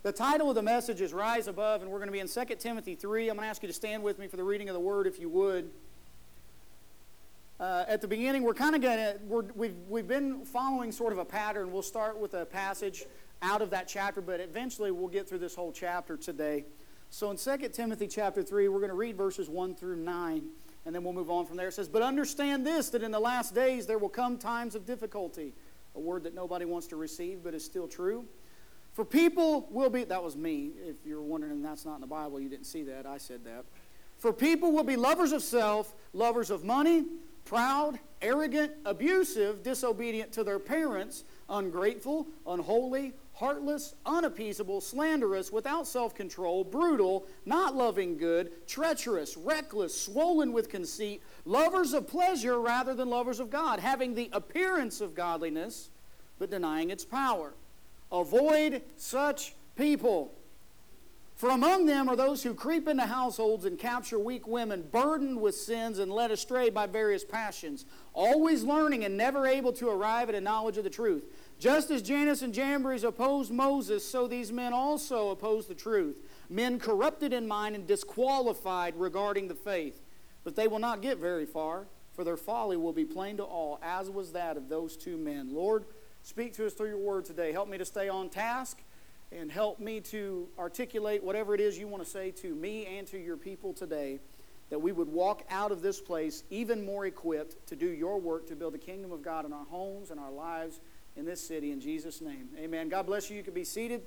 The title of the message is Rise Above, and we're going to be in 2 Timothy 3. I'm going to ask you to stand with me for the reading of the Word, if you would. At the beginning, we're kind of going to, we've been following sort of a pattern. We'll start with a passage out of that chapter, but eventually we'll get through this whole chapter today. So in 2 Timothy chapter 3, we're going to read verses 1 through 9, and then we'll move on from there. It says, "But understand this, that in the last days there will come times of difficulty," a word that nobody wants to receive, but is still true. "For people will be," that was me. If you're wondering that's not in the Bible, you didn't see that. I said that. "For people will be lovers of self, lovers of money, proud, arrogant, abusive, disobedient to their parents, ungrateful, unholy, heartless, unappeasable, slanderous, without self-control, brutal, not loving good, treacherous, reckless, swollen with conceit, lovers of pleasure rather than lovers of God, having the appearance of godliness, but denying its power. Avoid such people. For among them are those who creep into households and capture weak women, burdened with sins and led astray by various passions, always learning and never able to arrive at a knowledge of the truth. Just as Jannes and Jambres opposed Moses, so these men also oppose the truth. Men corrupted in mind and disqualified regarding the faith. But they will not get very far, for their folly will be plain to all, as was that of those two men." Lord, speak to us through your word today. Help me to stay on task and help me to articulate whatever it is you want to say to me and to your people today, that we would walk out of this place even more equipped to do your work to build the kingdom of God in our homes and our lives in this city. In Jesus' name, amen. God bless you. You can be seated.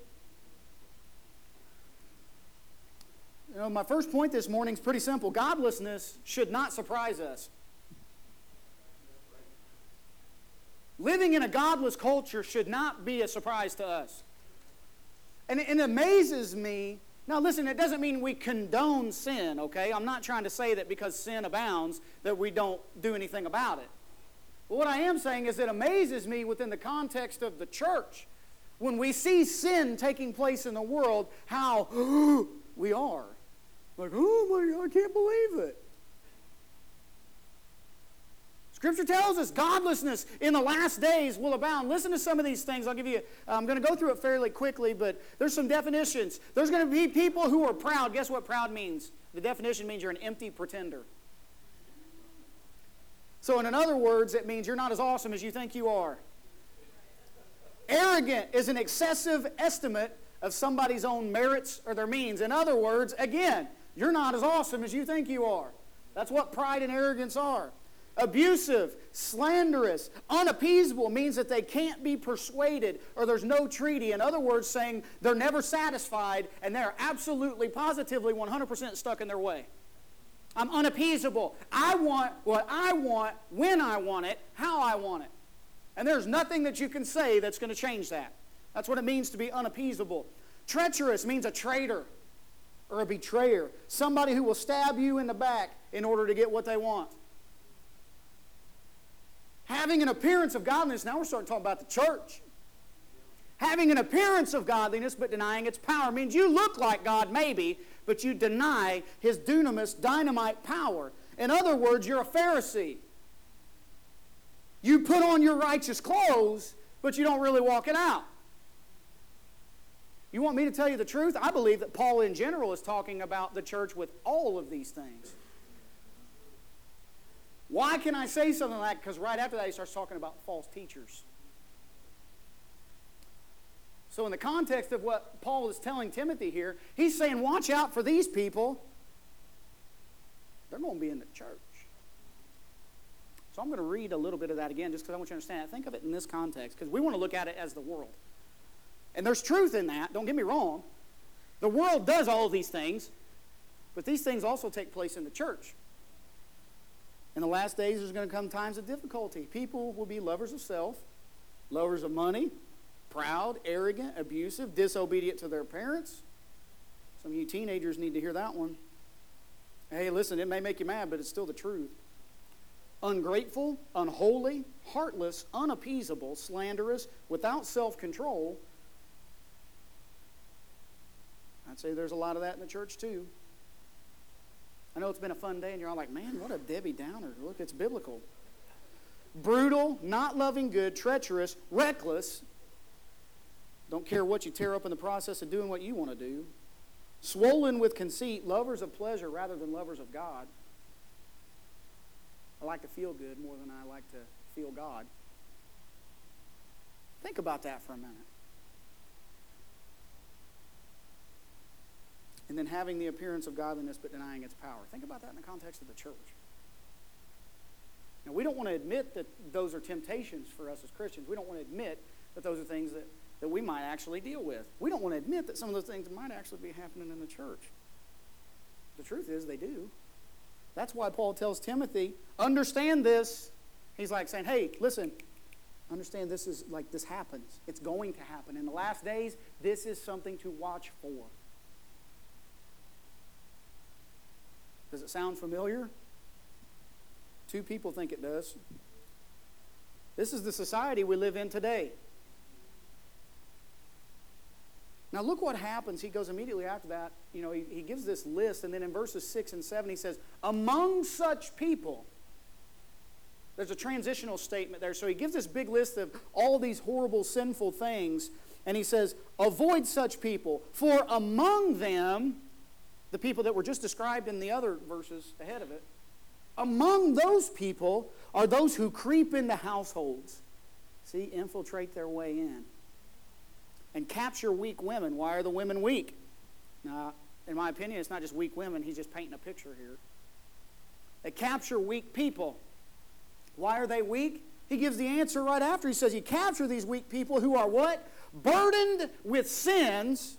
You know, my first point this morning is pretty simple. Godlessness should not surprise us. Living in a godless culture should not be a surprise to us. And it amazes me. Now listen, it doesn't mean we condone sin, okay? I'm not trying to say that because sin abounds that we don't do anything about it. But what I am saying is it amazes me within the context of the church, when we see sin taking place in the world, how we are. Like, oh my God, I can't believe it. Scripture tells us godlessness in the last days will abound. Listen to some of these things. I'm going to go through it fairly quickly, but there's some definitions. There's going to be people who are proud. Guess what proud means? The definition means you're an empty pretender. So in other words, it means you're not as awesome as you think you are. Arrogant is an excessive estimate of somebody's own merits or their means. In other words, again, you're not as awesome as you think you are. That's what pride and arrogance are. Abusive, slanderous, unappeasable means that they can't be persuaded or there's no treaty. In other words, saying they're never satisfied and they're absolutely, positively, 100% stuck in their way. I'm unappeasable. I want what I want, when I want it, how I want it. And there's nothing that you can say that's going to change that. That's what it means to be unappeasable. Treacherous means a traitor or a betrayer. Somebody who will stab you in the back in order to get what they want. Having an appearance of godliness, now we're starting to talk about the church. Having an appearance of godliness but denying its power means you look like God maybe, but you deny His dunamis, dynamite power. In other words, you're a Pharisee. You put on your righteous clothes, but you don't really walk it out. You want me to tell you the truth? I believe that Paul in general is talking about the church with all of these things. Why can I say something like that? Because right after that he starts talking about false teachers. So in the context of what Paul is telling Timothy here, he's saying, watch out for these people. They're going to be in the church. So I'm going to read a little bit of that again just because I want you to understand it. Think of it in this context because we want to look at it as the world. And there's truth in that. Don't get me wrong. The world does all of these things, but these things also take place in the church. In the last days, there's going to come times of difficulty. People will be lovers of self, lovers of money, proud, arrogant, abusive, disobedient to their parents. Some of you teenagers need to hear that one. Hey, listen, it may make you mad, but it's still the truth. Ungrateful, unholy, heartless, unappeasable, slanderous, without self-control. I'd say there's a lot of that in the church too. I know it's been a fun day and you're all like, man, what a Debbie Downer. Look, it's biblical. Brutal, not loving good, treacherous, reckless. Don't care what you tear up in the process of doing what you want to do. Swollen with conceit, lovers of pleasure rather than lovers of God. I like to feel good more than I like to feel God. Think about that for a minute. And then having the appearance of godliness but denying its power. Think about that in the context of the church. Now, we don't want to admit that those are temptations for us as Christians. We don't want to admit that those are things that we might actually deal with. We don't want to admit that some of those things might actually be happening in the church. The truth is they do. That's why Paul tells Timothy, understand this. He's like saying, hey, listen, understand this is like this happens. It's going to happen. In the last days, this is something to watch for. Does it sound familiar? Two people think it does. This is the society we live in today. Now look what happens. He goes immediately after that. You know, he gives this list, and then in verses 6 and 7 he says, among such people. There's a transitional statement there. So he gives this big list of all these horrible, sinful things, and he says, avoid such people, for among them, the people that were just described in the other verses ahead of it, among those people are those who creep into households. See, infiltrate their way in. And capture weak women. Why are the women weak? Now, in my opinion, it's not just weak women. He's just painting a picture here. They capture weak people. Why are they weak? He gives the answer right after. He says you capture these weak people who are what? Burdened with sins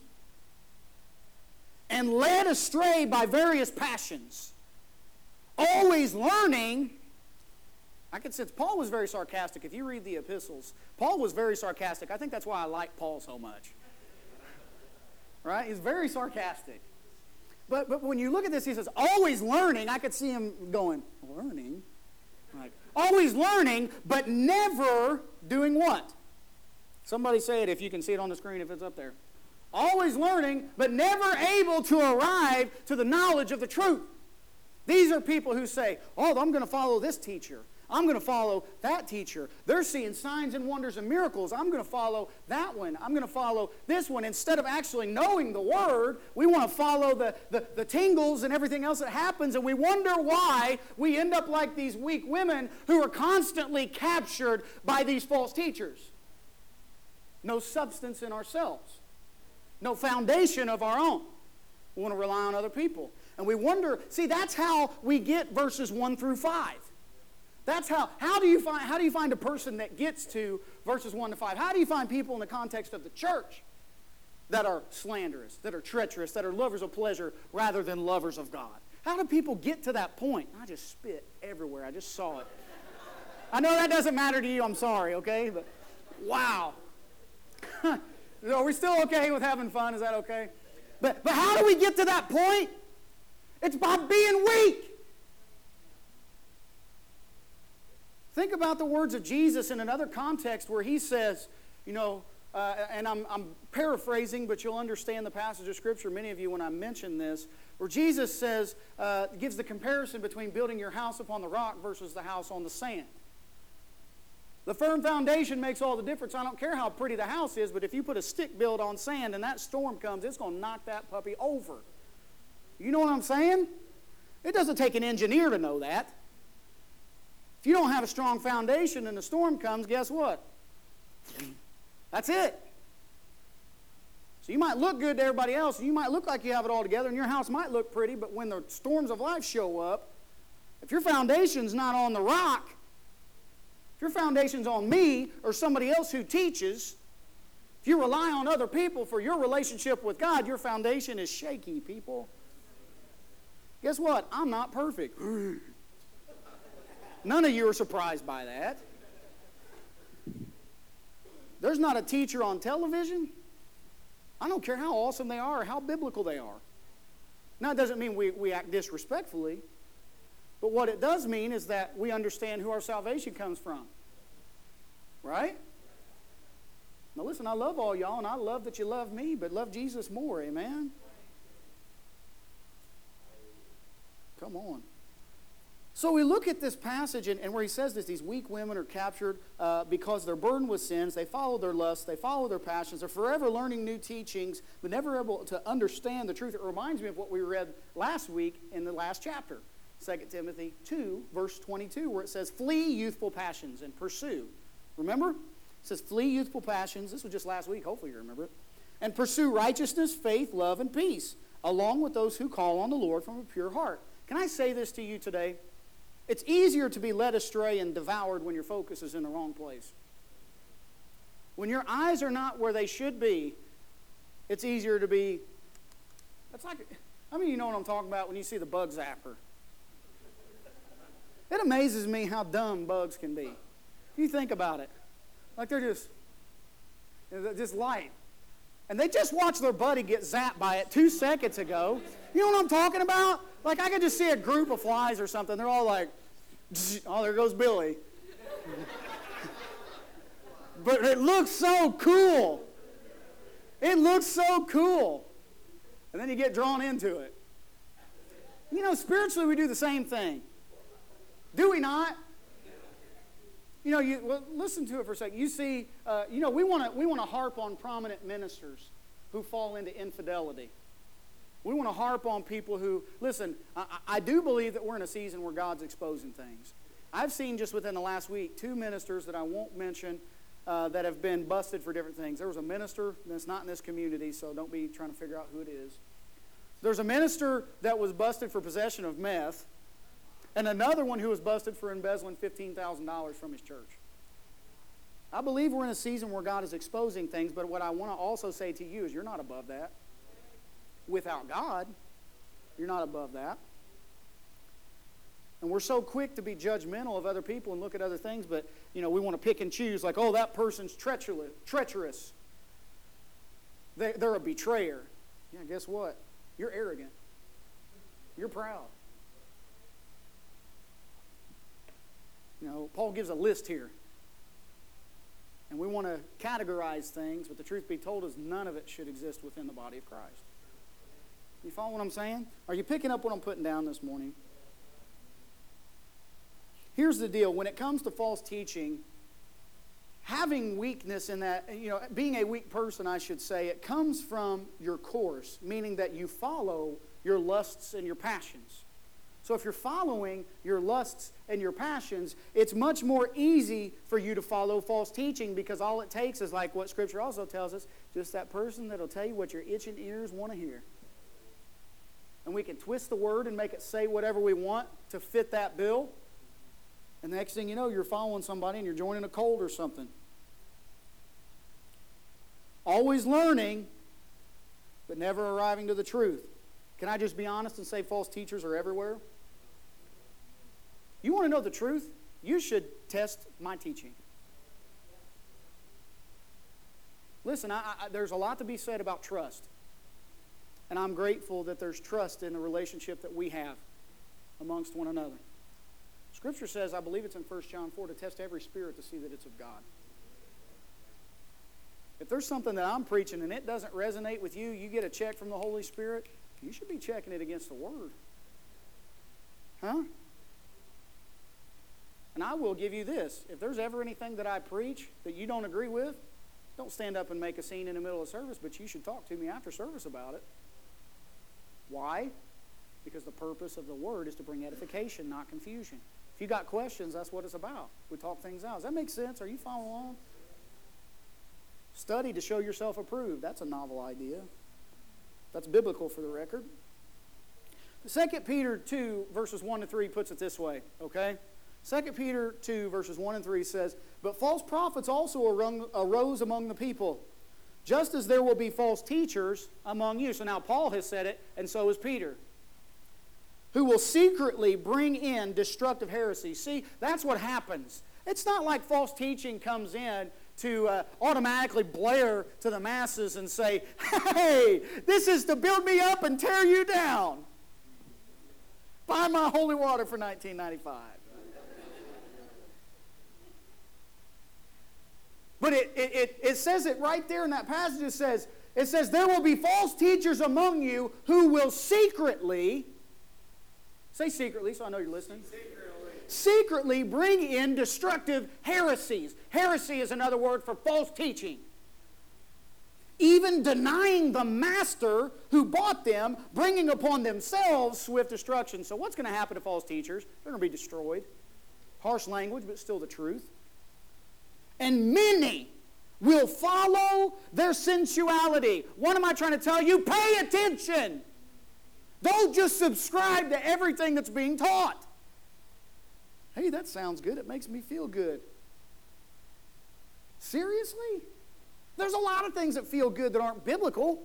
and led astray by various passions. Always learning. I could sense Paul was very sarcastic. If you read the epistles, Paul was very sarcastic. I think that's why I like Paul so much. Right? He's very sarcastic. But when you look at this, he says, always learning. I could see him going, learning? Like, always learning, but never doing what? Somebody say it if you can see it on the screen, if it's up there. Always learning, but never able to arrive to the knowledge of the truth. These are people who say, oh, I'm going to follow this teacher. I'm going to follow that teacher. They're seeing signs and wonders and miracles. I'm going to follow that one. I'm going to follow this one. Instead of actually knowing the Word, we want to follow the tingles and everything else that happens, and we wonder why we end up like these weak women who are constantly captured by these false teachers. No substance in ourselves. No foundation of our own. We want to rely on other people. And we wonder, see, that's how we get verses 1 through 5. That's how do you find a person that gets to verses 1 to 5? How do you find people in the context of the church that are slanderous, that are treacherous, that are lovers of pleasure rather than lovers of God? How do people get to that point? I just spit everywhere. I just saw it. I know that doesn't matter to you. I'm sorry, okay? But wow. Are we still okay with having fun? Is that okay? But how do we get to that point? It's by being weak. Think about the words of Jesus in another context where he says, you know, and I'm paraphrasing, but you'll understand the passage of Scripture, many of you, when I mention this, where Jesus says, gives the comparison between building your house upon the rock versus the house on the sand. The firm foundation makes all the difference. I don't care how pretty the house is, but if you put a stick build on sand and that storm comes, it's going to knock that puppy over. You know what I'm saying? It doesn't take an engineer to know that. If you don't have a strong foundation and the storm comes, guess what? That's it. So you might look good to everybody else, and you might look like you have it all together, and your house might look pretty, but when the storms of life show up, if your foundation's not on the rock, if your foundation's on me or somebody else who teaches, if you rely on other people for your relationship with God, your foundation is shaky, people. Guess what? I'm not perfect. None of you are surprised by that. There's not a teacher on television. I don't care how awesome they are or how biblical they are. Now, it doesn't mean we act disrespectfully, but what it does mean is that we understand who our salvation comes from. Right? Now listen, I love all y'all, and I love that you love me, but love Jesus more, amen? Come on. So we look at this passage, and where he says this, these weak women are captured because they're burdened with sins. They follow their lusts. They follow their passions. They're forever learning new teachings, but never able to understand the truth. It reminds me of what we read last week in the last chapter, 2 Timothy 2, verse 22, where it says, flee youthful passions and pursue. Remember? It says, flee youthful passions. This was just last week. Hopefully you remember it. And pursue righteousness, faith, love, and peace, along with those who call on the Lord from a pure heart. Can I say this to you today? It's easier to be led astray and devoured when your focus is in the wrong place. When your eyes are not where they should be, it's easier to be, that's like, I mean, you know what I'm talking about when you see the bug zapper. It amazes me how dumb bugs can be. You think about it. Like they're just light. And they just watched their buddy get zapped by it 2 seconds ago. You know what I'm talking about? Like I could just see a group of flies or something. They're all like, oh, there goes Billy. But it looks so cool. It looks so cool. And then you get drawn into it. You know, spiritually we do the same thing. Do we not? You know, well, listen to it for a second. You see, we want to harp on prominent ministers who fall into infidelity. We want to harp on people who, listen, I do believe that we're in a season where God's exposing things. I've seen just within the last week 2 ministers that I won't mention that have been busted for different things. There was a minister that's not in this community, so don't be trying to figure out who it is. There's a minister that was busted for possession of meth, and another one who was busted for embezzling $15,000 from his church. I believe we're in a season where God is exposing things, but what I want to also say to you is you're not above that. Without God, you're not above that. And we're so quick to be judgmental of other people and look at other things, but, we want to pick and choose like, oh, that person's treacherous. They're a betrayer. Yeah, guess what? You're arrogant. You're proud. Paul gives a list here. And we want to categorize things, but the truth be told is none of it should exist within the body of Christ. You follow what I'm saying? Are you picking up what I'm putting down this morning? Here's the deal. When it comes to false teaching, having weakness in that, being a weak person, I should say, it comes from your course, meaning that you follow your lusts and your passions. So if you're following your lusts and your passions, it's much more easy for you to follow false teaching because all it takes is like what Scripture also tells us, just that person that'll tell you what your itching ears want to hear. And we can twist the word and make it say whatever we want to fit that bill. And the next thing you know, you're following somebody and you're joining a cult or something. Always learning, but never arriving to the truth. Can I just be honest and say false teachers are everywhere? You want to know the truth? You should test my teaching. Listen, there's a lot to be said about trust. And I'm grateful that there's trust in the relationship that we have amongst one another. Scripture says, I believe it's in 1 John 4, to test every spirit to see that it's of God. If there's something that I'm preaching and it doesn't resonate with you, you get a check from the Holy Spirit, you should be checking it against the Word. Huh? And I will give you this. If there's ever anything that I preach that you don't agree with, don't stand up and make a scene in the middle of service, but you should talk to me after service about it. Why? Because the purpose of the Word is to bring edification, not confusion. If you got questions, that's what it's about. We talk things out. Does that make sense? Are you following along? Study to show yourself approved. That's a novel idea. That's biblical for the record. 2 Peter 2, verses 1 to 3 puts it this way, okay? 2 Peter 2, verses 1 and 3 says, but false prophets also arose among the people, just as there will be false teachers among you. So now Paul has said it, and so is Peter. Who will secretly bring in destructive heresies. See, that's what happens. It's not like false teaching comes in to automatically blare to the masses and say, hey, this is to build me up and tear you down. Buy my holy water for $19.95. But it says it right there in that passage. It says, there will be false teachers among you who will secretly, say secretly so I know you're listening. Secretly. secretly bring in destructive heresies. Heresy is another word for false teaching. Even denying the master who bought them, bringing upon themselves swift destruction. So what's going to happen to false teachers? They're going to be destroyed. Harsh language, but still the truth. And many will follow their sensuality. What am I trying to tell you? Pay attention. Don't just subscribe to everything that's being taught. Hey, that sounds good. It makes me feel good. Seriously? There's a lot of things that feel good that aren't biblical.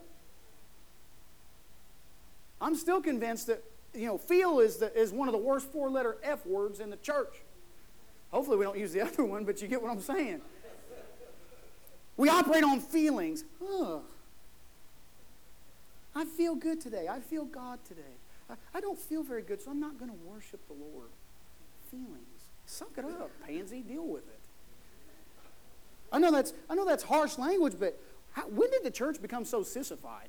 I'm still convinced that, feel is one of the worst 4-letter F words in the church. Hopefully we don't use the other one, but you get what I'm saying. We operate on feelings. I feel good today. I feel God today. I don't feel very good, so I'm not going to worship the Lord. Feelings. Suck it up, pansy. Deal with it. I know that's harsh language, but when did the church become so sissified?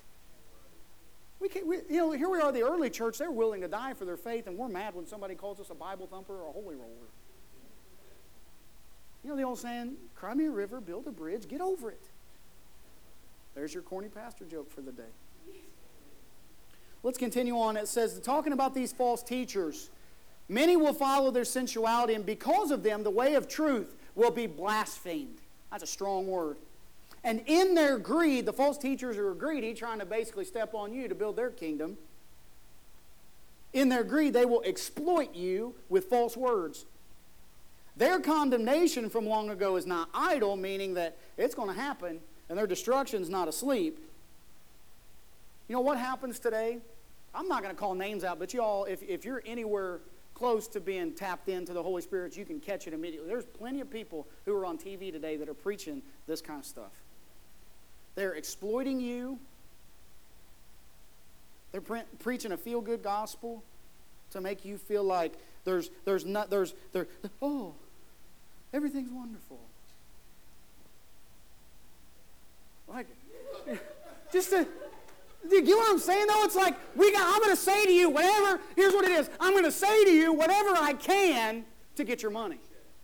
Here we are, the early church. They're willing to die for their faith, and we're mad when somebody calls us a Bible thumper or a holy roller. You know the old saying, cry me a river, build a bridge, get over it. There's your corny pastor joke for the day. Let's continue on. It says, talking about these false teachers, many will follow their sensuality, and because of them, the way of truth will be blasphemed. That's a strong word. And in their greed, the false teachers are greedy, trying to basically step on you to build their kingdom. In their greed, they will exploit you with false words. Their condemnation from long ago is not idle, meaning that it's going to happen, and their destruction is not asleep. You know what happens today? I'm not going to call names out, but y'all, if you're anywhere close to being tapped into the Holy Spirit, you can catch it immediately. There's plenty of people who are on TV today that are preaching this kind of stuff. They're exploiting you. They're preaching a feel-good gospel to make you feel like everything's wonderful. Like, do you get what I'm saying, though? It's like, I'm going to say to you here's what it is. I'm going to say to you whatever I can to get your money.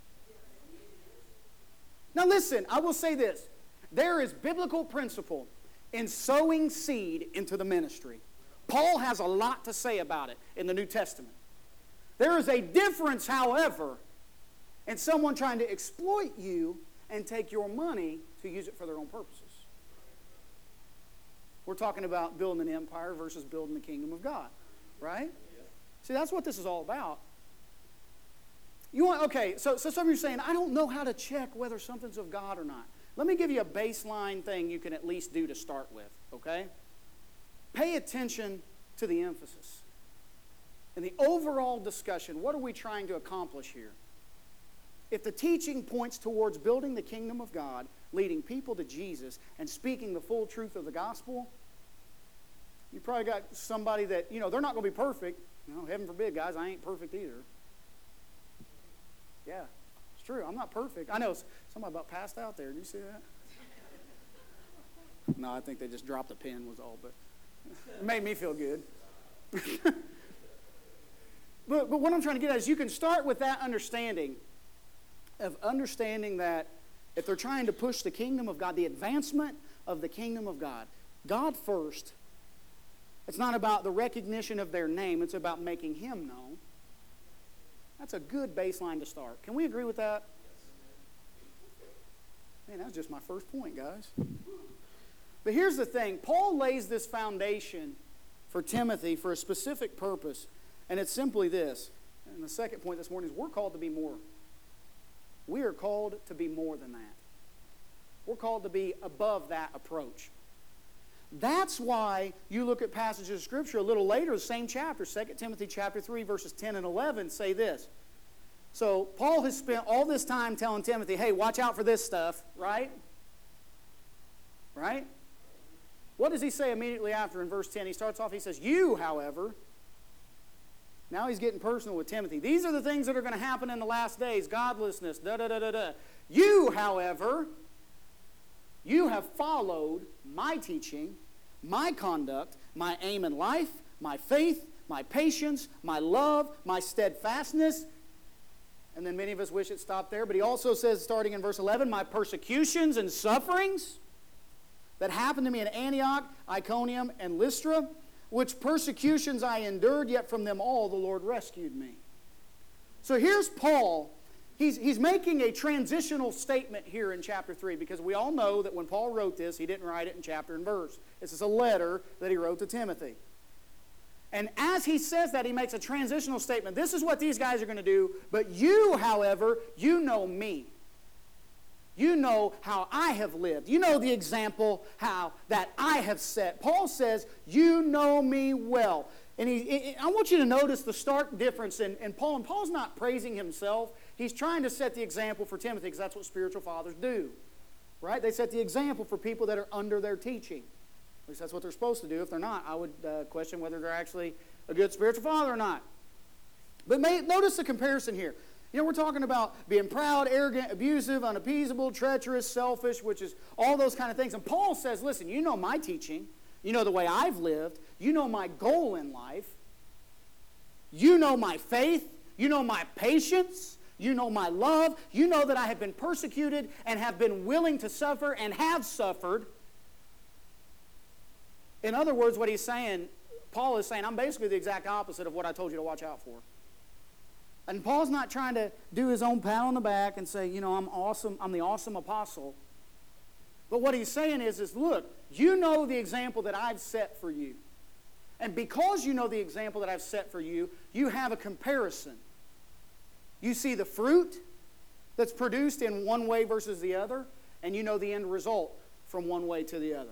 Now listen, I will say this. There is biblical principle in sowing seed into the ministry. Paul has a lot to say about it in the New Testament. There is a difference, however, in someone trying to exploit you and take your money to use it for their own purposes. We're talking about building an empire versus building the kingdom of God, right? See, that's what this is all about. So some of you are saying, I don't know how to check whether something's of God or not. Let me give you a baseline thing you can at least do to start with, okay? Pay attention to the emphasis. In the overall discussion, what are we trying to accomplish here? If the teaching points towards building the kingdom of God, leading people to Jesus, and speaking the full truth of the gospel, you probably got somebody that, they're not going to be perfect. Heaven forbid, guys, I ain't perfect either. Yeah, it's true. I'm not perfect. I know somebody about passed out there. Did you see that? No, I think they just dropped a pen was all, but it made me feel good. But what I'm trying to get at is you can start with that understanding that if they're trying to push the kingdom of God, the advancement of the kingdom of God, God first, it's not about the recognition of their name, it's about making Him known. That's a good baseline to start. Can we agree with that? Man, that's just my first point, guys. But here's the thing. Paul lays this foundation for Timothy for a specific purpose, and it's simply this. And the second point this morning is we're called to be more. We are called to be more than that. We're called to be above that approach. That's why you look at passages of Scripture a little later, the same chapter, 2 Timothy chapter 3, verses 10 and 11, say this. So Paul has spent all this time telling Timothy, hey, watch out for this stuff, right? Right? What does he say immediately after in verse 10? He starts off, he says, you, however, now he's getting personal with Timothy. These are the things that are going to happen in the last days, godlessness, da-da-da-da-da. You, however, you have followed my teaching, my conduct, my aim in life, my faith, my patience, my love, my steadfastness, And then many of us wish it stopped there. But he also says, starting in verse 11, my persecutions and sufferings that happened to me in Antioch, Iconium, and Lystra, which persecutions I endured, yet from them all the Lord rescued me. So here's Paul. He's making a transitional statement here in chapter 3, because we all know that when Paul wrote this, he didn't write it in chapter and verse. This is a letter that he wrote to Timothy. And as he says that, he makes a transitional statement. This is what these guys are going to do, but you, however, you know me. You know how I have lived. You know the example how that I have set. Paul says, you know me well. And I want you to notice the stark difference in Paul. And Paul's not praising himself. He's trying to set the example for Timothy, because that's what spiritual fathers do. Right? They set the example for people that are under their teaching. At least that's what they're supposed to do. If they're not, I would question whether they're actually a good spiritual father or not. But notice the comparison here. You know, we're talking about being proud, arrogant, abusive, unappeasable, treacherous, selfish, which is all those kind of things. And Paul says, listen, you know my teaching. You know the way I've lived. You know my goal in life. You know my faith. You know my patience. You know my love. You know that I have been persecuted and have been willing to suffer and have suffered. In other words, what he's saying, Paul is saying, I'm basically the exact opposite of what I told you to watch out for. And Paul's not trying to do his own pat on the back and say, you know, I'm awesome, I'm the awesome apostle. But what he's saying is look, you know the example that I've set for you. And because you know the example that I've set for you, you have a comparison. You see the fruit that's produced in one way versus the other, and you know the end result from one way to the other.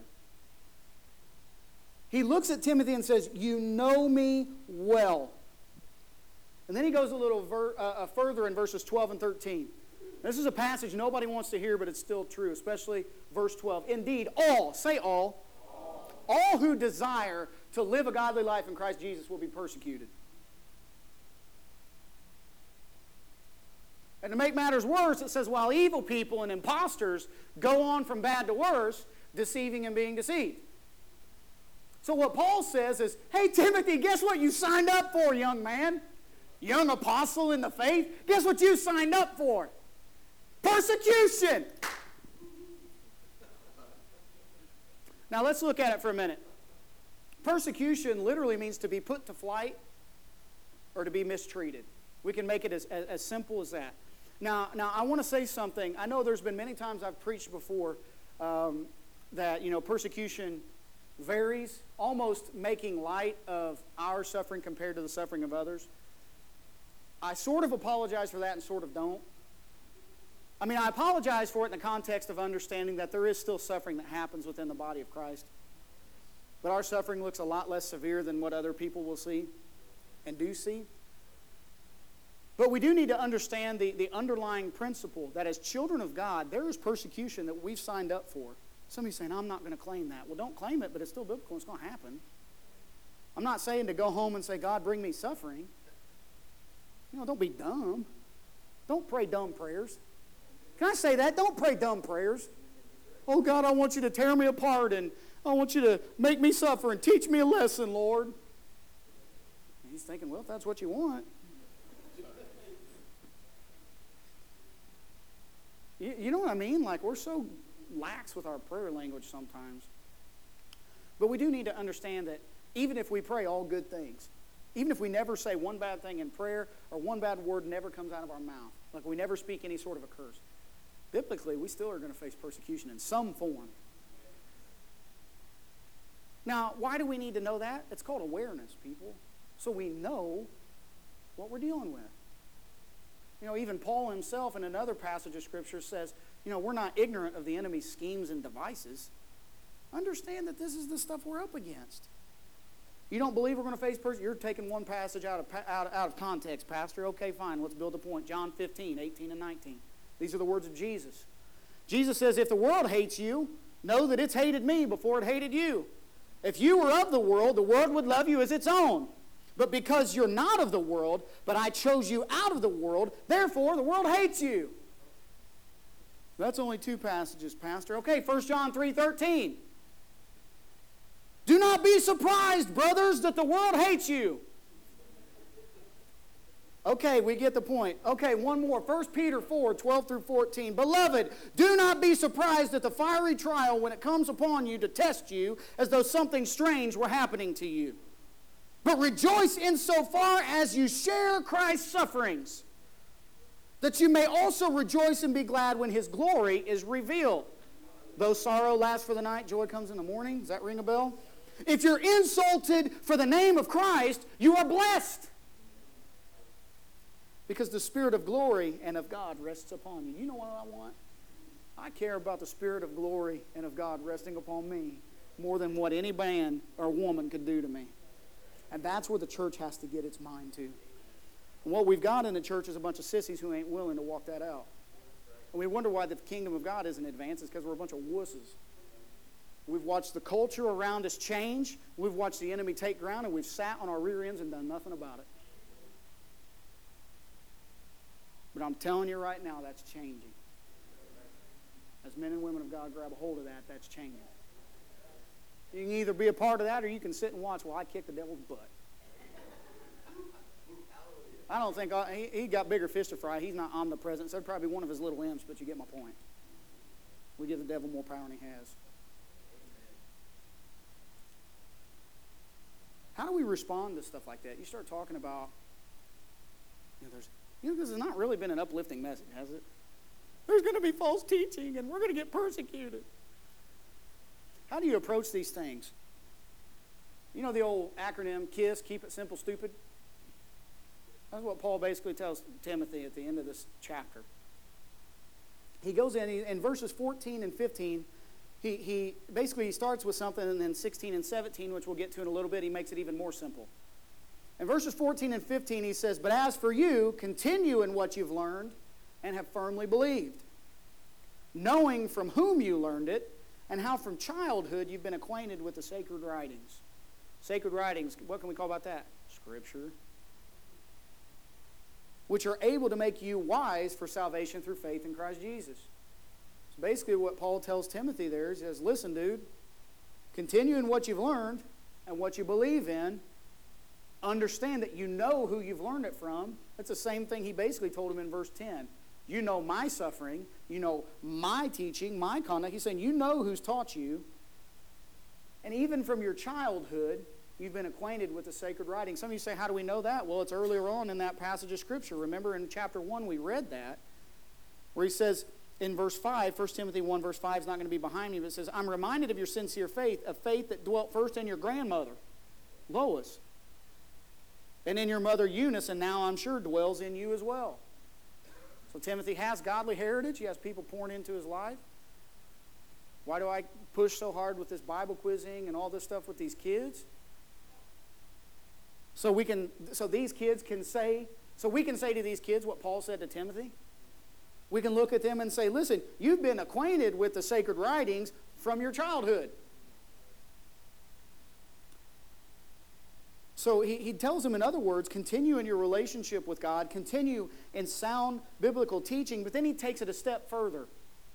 He looks at Timothy and says, you know me well. And then he goes a little further in verses 12 and 13. This is a passage nobody wants to hear, but it's still true, especially verse 12. Indeed, all who desire to live a godly life in Christ Jesus will be persecuted. And to make matters worse, it says, while evil people and imposters go on from bad to worse, deceiving and being deceived. So what Paul says is, hey, Timothy, guess what you signed up for, young man? Young apostle in the faith? Guess what you signed up for? Persecution! Now let's look at it for a minute. Persecution literally means to be put to flight or to be mistreated. We can make it as simple as that. Now I want to say something. I know there's been many times I've preached before that, you know, persecution varies, almost making light of our suffering compared to the suffering of others. I sort of apologize for that and sort of don't. I mean, I apologize for it in the context of understanding that there is still suffering that happens within the body of Christ. But our suffering looks a lot less severe than what other people will see and do see. But we do need to understand the underlying principle that as children of God, there is persecution that we've signed up for. Somebody's saying, I'm not going to claim that. Well, don't claim it, but it's still biblical. It's going to happen. I'm not saying to go home and say, God, bring me suffering. You know, don't be dumb. Don't pray dumb prayers. Can I say that? Don't pray dumb prayers. Oh, God, I want you to tear me apart, and I want you to make me suffer and teach me a lesson, Lord. And he's thinking, well, if that's what you want. You know what I mean? Like, we're so lax with our prayer language sometimes. But we do need to understand that even if we pray all good things, even if we never say one bad thing in prayer or one bad word never comes out of our mouth, like we never speak any sort of a curse, biblically we still are going to face persecution in some form. Now, why do we need to know that? It's called awareness, people. So we know what we're dealing with. You know, even Paul himself in another passage of Scripture says, you know, we're not ignorant of the enemy's schemes and devices. Understand that this is the stuff we're up against. You don't believe we're going to face persecution? You're taking one passage out of context, Pastor. Okay, fine. Let's build a point. John 15, 18 and 19. These are the words of Jesus. Jesus says, if the world hates you, know that it's hated me before it hated you. If you were of the world would love you as its own. But because you're not of the world, but I chose you out of the world, therefore the world hates you. That's only two passages, Pastor. Okay, 1 John 3:13. Do not be surprised, brothers, that the world hates you. Okay, we get the point. Okay, one more. 1 Peter 4, 12 through 14. Beloved, do not be surprised at the fiery trial when it comes upon you to test you as though something strange were happening to you. But rejoice insofar as you share Christ's sufferings, that you may also rejoice and be glad when his glory is revealed. Though sorrow lasts for the night, joy comes in the morning. Does that ring a bell? If you're insulted for the name of Christ, you are blessed, because the Spirit of glory and of God rests upon you. You know what I want? I care about the Spirit of glory and of God resting upon me more than what any man or woman could do to me. And that's where the church has to get its mind to. And what we've got in the church is a bunch of sissies who ain't willing to walk that out. And we wonder why the kingdom of God isn't advanced. It's because we're a bunch of wusses. We've watched the culture around us change. We've watched the enemy take ground, and we've sat on our rear ends and done nothing about it. But I'm telling you right now, that's changing. As men and women of God grab a hold of that, that's changing. You can either be a part of that or you can sit and watch while I kick the devil's butt. I don't think he got bigger fish to fry. He's not omnipresent. So probably one of his little imps, but you get my point. We give the devil more power than he has. How do we respond to stuff like that? You start talking about, because it's not really been an uplifting message, has it? There's going to be false teaching, and we're going to get persecuted. How do you approach these things? You know the old acronym, KISS, keep it simple, stupid? That's what Paul basically tells Timothy at the end of this chapter. He goes in verses 14 and 15, he basically starts with something, and then 16 and 17, which we'll get to in a little bit, he makes it even more simple. In verses 14 and 15, he says, but as for you, continue in what you've learned and have firmly believed, knowing from whom you learned it, and how from childhood you've been acquainted with the sacred writings. Sacred writings, what can we call about that? Scripture. Which are able to make you wise for salvation through faith in Christ Jesus. So basically what Paul tells Timothy there is, he says, listen, dude, continue in what you've learned and what you believe in. Understand that you know who you've learned it from. That's the same thing he basically told him in verse 10. You know my suffering. You know my teaching, my conduct. He's saying you know who's taught you. And even from your childhood, you've been acquainted with the sacred writings. Some of you say, how do we know that? Well, it's earlier on in that passage of Scripture. Remember in chapter 1 we read that, where he says in verse 5, 1 Timothy 1 verse 5 is not going to be behind me, but it says, I'm reminded of your sincere faith, a faith that dwelt first in your grandmother, Lois, and in your mother Eunice, and now I'm sure dwells in you as well. So Timothy has godly heritage. He has people pouring into his life. Why do I push so hard with this Bible quizzing and all this stuff with these kids? So we can say to these kids what Paul said to Timothy. We can look at them and say, listen, you've been acquainted with the sacred writings from your childhood. So he tells them, in other words, continue in your relationship with God, continue in sound biblical teaching, but then he takes it a step further.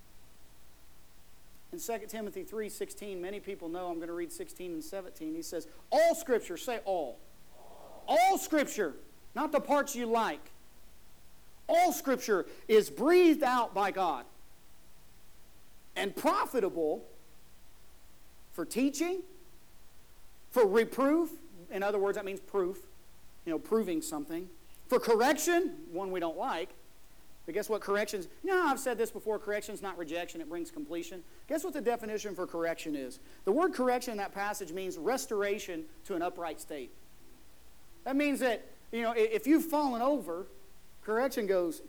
In 2 Timothy 3:16, many people know, I'm going to read 16 and 17, he says, all Scripture, say all. All Scripture, not the parts you like. All Scripture is breathed out by God and profitable for teaching, for reproof. In other words, that means proof, proving something. For correction, one we don't like. But guess what corrections, I've said this before, correction's not rejection, it brings completion. Guess what the definition for correction is? The word correction in that passage means restoration to an upright state. That means that, if you've fallen over, correction goes,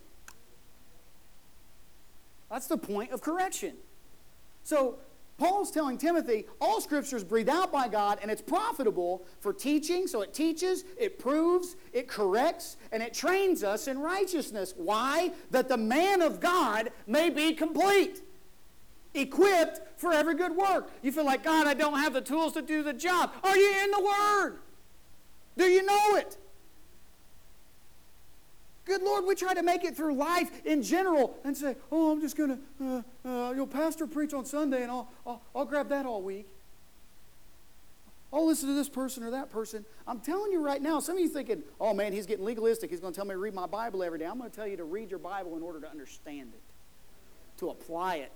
that's the point of correction. So, Paul's telling Timothy, all Scripture is breathed out by God, and it's profitable for teaching. So it teaches, it proves, it corrects, and it trains us in righteousness. Why? That the man of God may be complete, equipped for every good work. You feel like, God, I don't have the tools to do the job. Are you in the Word? Do you know it? Good Lord, we try to make it through life in general and say, I'm just going to, pastor preach on Sunday and I'll grab that all week. oh, listen to this person or that person. I'm telling you right now, some of you thinking, oh man, he's getting legalistic. He's going to tell me to read my Bible every day. I'm going to tell you to read your Bible in order to understand it, to apply it,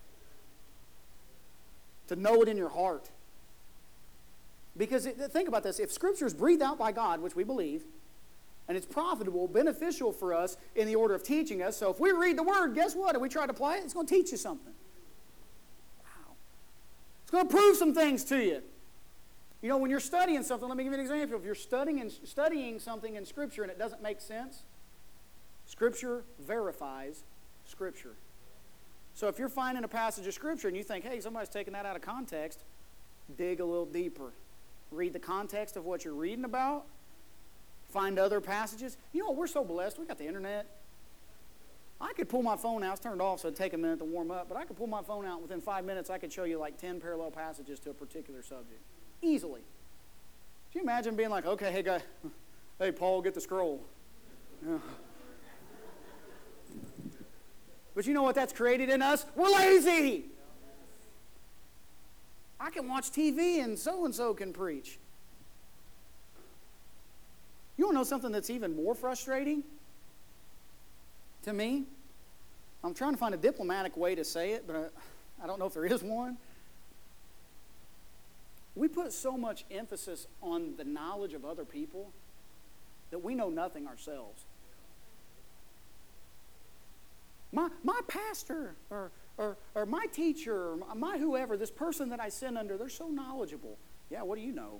to know it in your heart. Because think about this. If Scripture is breathed out by God, which we believe, and it's profitable, beneficial for us in the order of teaching us. So if we read the Word, guess what? If we try to apply it, it's going to teach you something. Wow. It's going to prove some things to you. You know, when you're studying something, let me give you an example. If you're studying something in Scripture and it doesn't make sense, Scripture verifies Scripture. So if you're finding a passage of Scripture and you think, hey, somebody's taking that out of context, dig a little deeper. Read the context of what you're reading about. Find other passages. You know what? We're so blessed. We got the internet. I could pull my phone out. It's turned off, so it'd take a minute to warm up. But I could pull my phone out. Within 5 minutes, I could show you like 10 parallel passages to a particular subject. Easily. Can you imagine being like, okay, hey, guy, hey, Paul, get the scroll. Yeah. But you know what that's created in us? We're lazy. I can watch TV and so can preach. You want to know something that's even more frustrating to me? I'm trying to find a diplomatic way to say it, but I don't know if there is one. We put so much emphasis on the knowledge of other people that we know nothing ourselves. My pastor or my teacher or my whoever, this person that I sit under, they're so knowledgeable. Yeah, what do you know?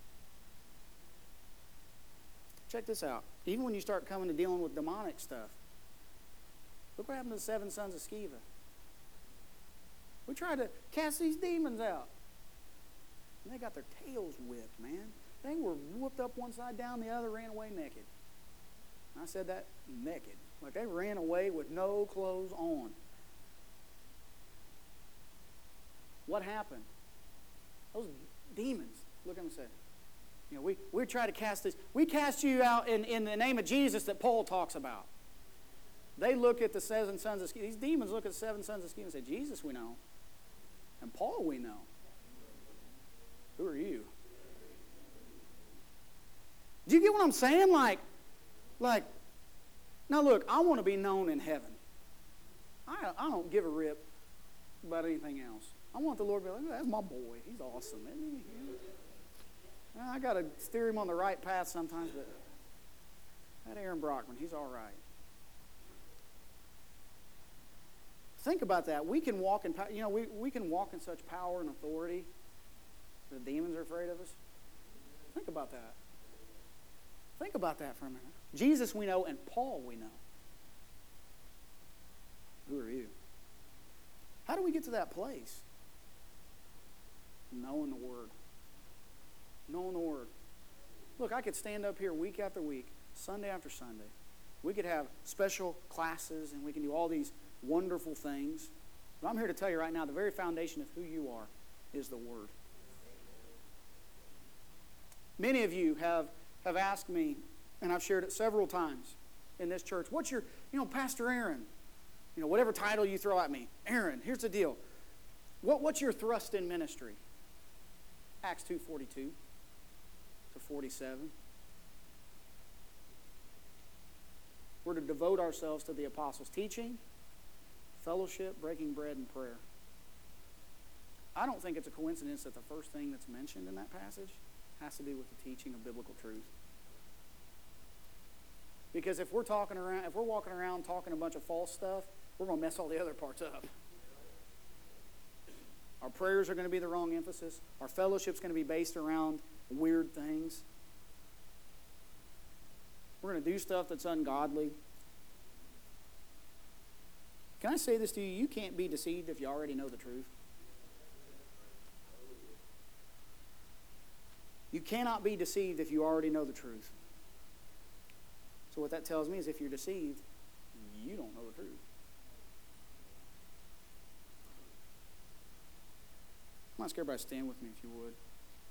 Check this out. Even when you start coming to dealing with demonic stuff, look what happened to the 7 sons of Sceva. We tried to cast these demons out. And they got their tails whipped, man. They were whooped up one side down, the other ran away naked. I said that, naked. Like they ran away with no clothes on. What happened? Those demons, look at them and say, you know, we try to cast this. We cast you out in the name of Jesus that Paul talks about. They look at the 7 sons of Sceva. These demons look at the 7 sons of Sceva and say, Jesus we know. And Paul we know. Who are you? Do you get what I'm saying? Like, now look, I want to be known in heaven. I don't give a rip about anything else. I want the Lord to be like, that's my boy. He's awesome, isn't he? I got to steer him on the right path sometimes, but that Aaron Brockman, he's all right. Think about that. We can walk in, you know, we can walk in such power and authority. The demons are afraid of us. Think about that. Think about that for a minute. Jesus we know and Paul we know. Who are you? How do we get to that place? Knowing the Word. Knowing the Word. Look, I could stand up here week after week, Sunday after Sunday. We could have special classes and we can do all these wonderful things. But I'm here to tell you right now, the very foundation of who you are is the Word. Many of you have asked me, and I've shared it several times in this church, what's your, Pastor Aaron, whatever title you throw at me, Aaron, here's the deal. What's your thrust in ministry? Acts 2:42 to 47. We're to devote ourselves to the apostles' teaching, fellowship, breaking bread, and prayer. I don't think it's a coincidence that the first thing that's mentioned in that passage has to do with the teaching of biblical truth. Because if we're walking around talking a bunch of false stuff, we're going to mess all the other parts up. Our prayers are going to be the wrong emphasis. Our fellowship's going to be based around weird things. We're going to do stuff that's ungodly. Can I say this to you? You can't be deceived if you already know the truth. You cannot be deceived if you already know the truth. So what that tells me is if you're deceived, you don't know the truth. I'm going to ask everybody to stand with me if you would.